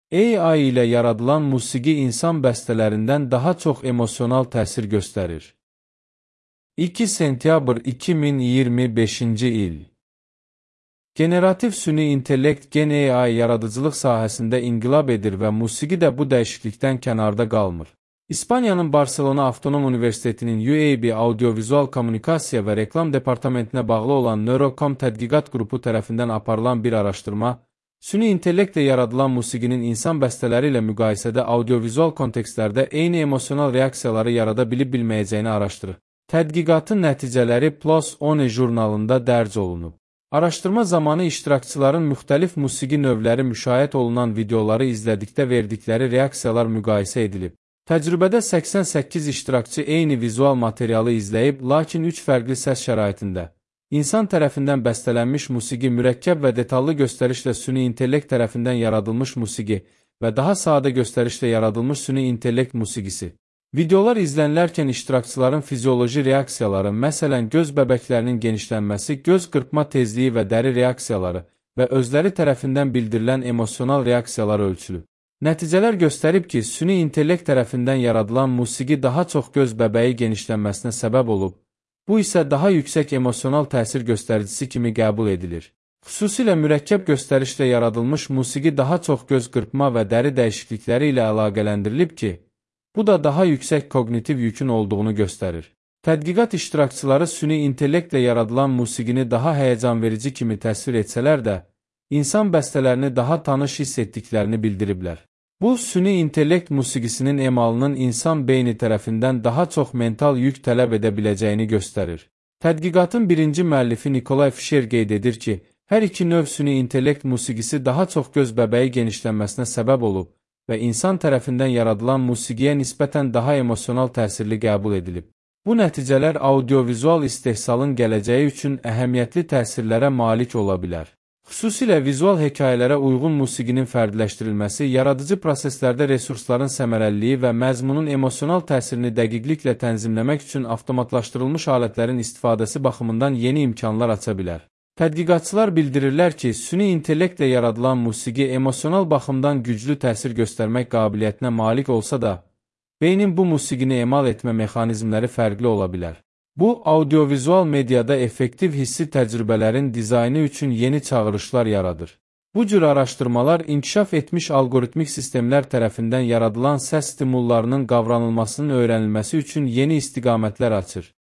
AI ilə yaradılan musiqi insan bəstələrindən daha çox emosional təsir göstərir. 2 sentyabr 2025-ci il. Generativ süni intellekt gen AI yaradıcılıq sahəsində inqilab edir və musiqi də bu dəyişiklikdən kənarda qalmır. İspaniyanın Barcelona Avtonom Universitetinin UAB Audiovizual Kommunikasiya və Reklam Departamentinə bağlı olan Neurocom tədqiqat qrupu tərəfindən aparılan bir araşdırma, süni intellektlə yaradılan musiqinin insan bəstələri ilə müqayisədə audiovizual kontekstlərdə eyni emosional reaksiyaları yarada bilib-bilməyəcəyini araşdırır. Tədqiqatın nəticələri PLOS ONE jurnalında dərc olunub. Araşdırma zamanı iştirakçıların müxtəlif musiqi növləri müşahidə olunan videoları izlədikdə verdikləri reaksiyalar müqayisə edilib. Təcrübədə 88 iştirakçı eyni vizual materialı izləyib, lakin 3 fərqli səs şəraitində. İnsan tərəfindən bəstələnmiş musiqi mürəkkəb və detallı göstərişlə süni intellekt tərəfindən yaradılmış musiqi və daha sadə göstərişlə yaradılmış süni intellekt musiqisi. Videolar izlənlərkən iştirakçıların fizioloji reaksiyaları, məsələn, göz bəbəklərinin genişlənməsi, göz qırpma tezliyi və dəri reaksiyaları və özləri tərəfindən bildirilən emosional reaksiyalar ölçülüb. Nəticələr göstərib ki, süni intellekt tərəfindən yaradılan musiqi daha çox göz bəbəyi genişlənməsinə səbəb olub, bu isə daha yüksək emosional təsir göstəricisi kimi qəbul edilir. Xüsusilə mürəkkəb göstərişlə yaradılmış musiqi daha çox göz qırpma və dəri dəyişiklikləri ilə əlaqələndirilib ki, bu da daha yüksək kognitiv yükün olduğunu göstərir. Tədqiqat iştirakçıları süni intellektlə yaradılan musiqini daha həyəcanverici kimi təsvir etsələr də, insan bəstələrini daha tanış hiss etdiklərini bildiriblər. Bu, süni intellekt musiqisinin emalının insan beyni tərəfindən daha çox mental yük tələb edə biləcəyini göstərir. Tədqiqatın birinci müəllifi Nikolay Fisher qeyd edir ki, hər iki növ süni intellekt musiqisi daha çox göz bəbəyi genişlənməsinə səbəb olub və insan tərəfindən yaradılan musiqiyə nisbətən daha emosional təsirli qəbul edilib. Bu nəticələr audiovizual istehsalın gələcəyi üçün əhəmiyyətli təsirlərə malik ola bilər. Xüsusilə vizual hekayələrə uyğun musiqinin fərdləşdirilməsi, yaradıcı proseslərdə resursların səmərəliliyi və məzmunun emosional təsirini dəqiqliklə tənzimləmək üçün avtomatlaşdırılmış alətlərin istifadəsi baxımından yeni imkanlar aça bilər. Tədqiqatçılar bildirirlər ki, süni intellektlə yaradılan musiqi emosional baxımdan güclü təsir göstərmək qabiliyyətinə malik olsa da, beynin bu musiqini emal etmə mexanizmləri fərqli ola bilər. Bu, audiovizual mediada effektiv hissi təcrübələrin dizaynı üçün yeni çağırışlar yaradır. Bu cür araşdırmalar inkişaf etmiş algoritmik sistemlər tərəfindən yaradılan səs stimullarının qavranılmasının öyrənilməsi üçün yeni istiqamətlər açır.